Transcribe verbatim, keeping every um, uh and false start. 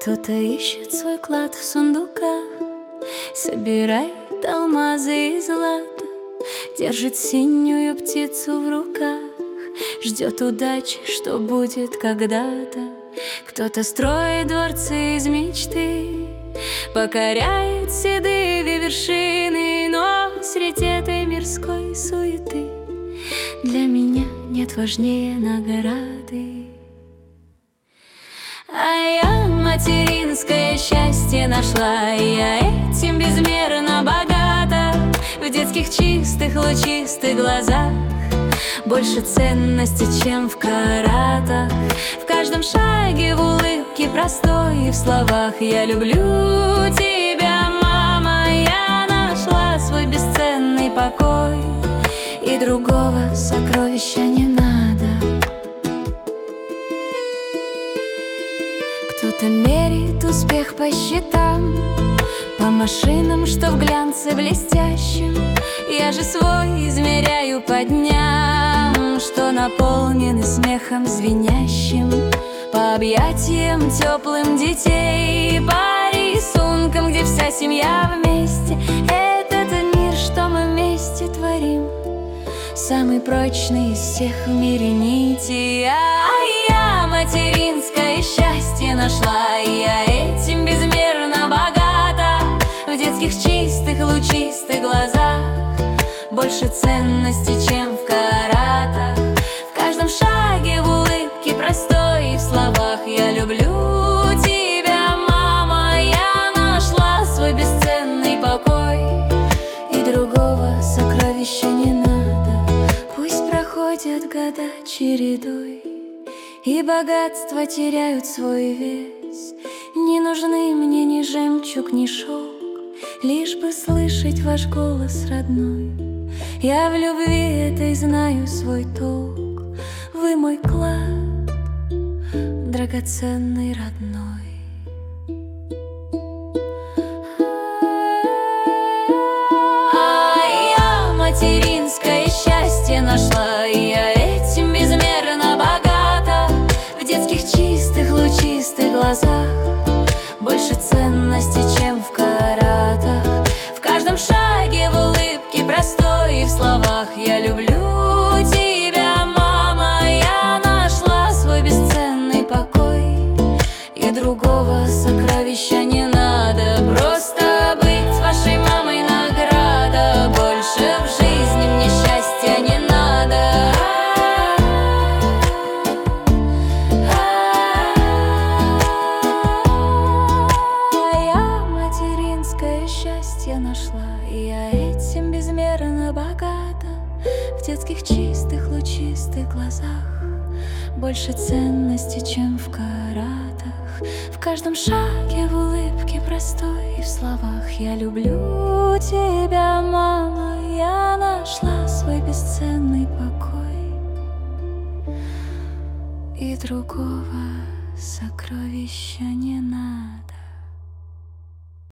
Кто-то ищет свой клад в сундуках, собирает алмазы и злато, держит синюю птицу в руках, ждет удачи, что будет когда-то. Кто-то строит дворцы из мечты, покоряет седые вершины, но среди этой мирской суеты для меня нет важнее награды. А я материнское счастье нашла, и я этим безмерно богата. В детских чистых, лучистых глазах больше ценности, чем в каратах. В каждом шаге, в улыбке простой и в словах: я люблю тебя, мама. Я нашла свой бесценный покой, и другого сокровища не надо. Кто-то меряет успех по счетам, по машинам, что в глянце блестящем. Я же свой измеряю по дням, что наполнены смехом звенящим, по объятиям теплым детей, по рисункам, где вся семья вместе. Этот мир, что мы вместе творим, самый прочный из всех в мире нити. А я материнское счастье нашла, и я этим безмерно богата. В детских чистых, лучистых глазах больше ценности, чем в каратах. В каждом шаге, в улыбке простой и в словах: я люблю тебя, мама. Я нашла свой бесценный покой, и другого сокровища не надо. Пусть проходят года чередой, и богатства теряют свой вес. Не нужны мне ни жемчуг, ни шелк, лишь бы слышать ваш голос родной. Я в любви этой знаю свой толк, вы мой клад, драгоценный родной. А я материнское счастье нашла, и я этим безмерно богата. В детских чистых, лучистых глазах больше ценности, чем в каратах. В каждом шаге, в улыбке простой и в словах: я люблю тебя, мама. Я нашла свой бесценный покой, и другого сокровища не надо. Просто быть вашей мамой награда, больше в жизни мне счастья не надо. Счастье нашла, и я этим безмерно богата. В детских чистых, лучистых глазах больше ценности, чем в каратах. В каждом шаге, в улыбке простой и в словах: я люблю тебя, мама. Я нашла свой бесценный покой, и другого сокровища не надо.